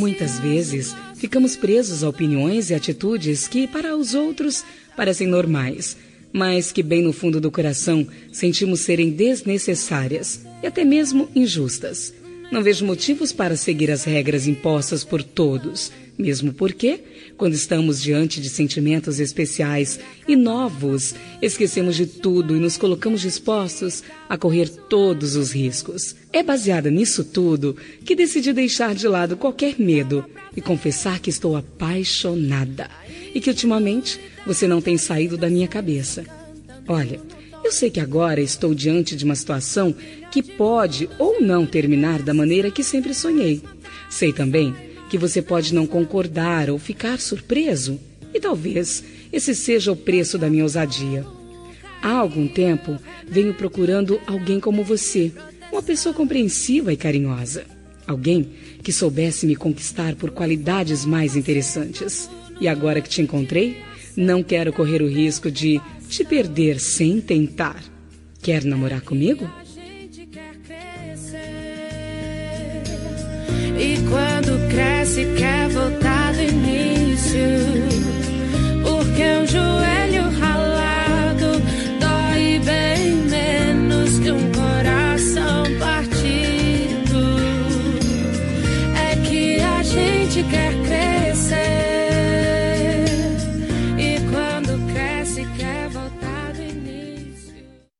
Muitas vezes, ficamos presos a opiniões e atitudes que, para os outros, parecem normais, mas que, bem no fundo do coração, sentimos serem desnecessárias e até mesmo injustas. Não vejo motivos para seguir as regras impostas por todos, mesmo porque, quando estamos diante de sentimentos especiais e novos, esquecemos de tudo e nos colocamos dispostos a correr todos os riscos. É baseada nisso tudo que decidi deixar de lado qualquer medo e confessar que estou apaixonada e que ultimamente você não tem saído da minha cabeça. Olha, eu sei que agora estou diante de uma situação que pode ou não terminar da maneira que sempre sonhei. Sei também que você pode não concordar ou ficar surpreso, e talvez esse seja o preço da minha ousadia. Há algum tempo venho procurando alguém como você, uma pessoa compreensiva e carinhosa. Alguém que soubesse me conquistar por qualidades mais interessantes. E agora que te encontrei, não quero correr o risco de te perder sem tentar. Quer namorar comigo? E quando cresce quer voltar do início.